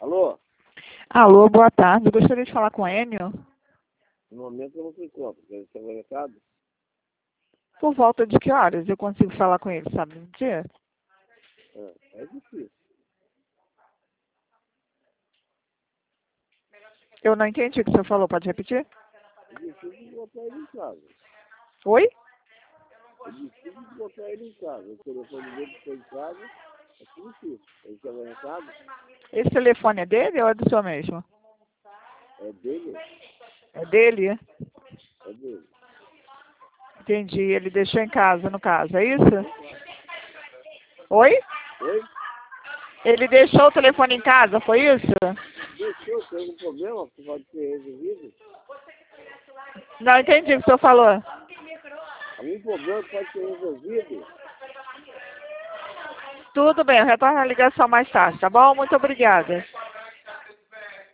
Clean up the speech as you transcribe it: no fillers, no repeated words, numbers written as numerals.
Alô? Alô, boa tarde. Gostaria de falar com o Enio. No momento eu não se encontro. Quer ser recado? Por volta de que horas eu consigo falar com ele, sabe? No dia? É difícil. Eu não entendi o que o senhor falou. Pode repetir? É difícil de botar ele em casa. Oi? É difícil de botar ele em casa. O telefone dele foi em casa. É difícil. Ele quer ver recado? Esse telefone é dele ou é do senhor mesmo? É dele? É dele? É dele. Entendi. Ele deixou em casa, no caso. É isso? Oi? Oi? Ele deixou o telefone em casa, foi isso? Deixou, tem algum problema que pode ser resolvido? Não entendi o que o senhor falou. Algum problema que pode ser resolvido? Tudo bem, eu retorno a ligação mais tarde, tá bom? Muito obrigada.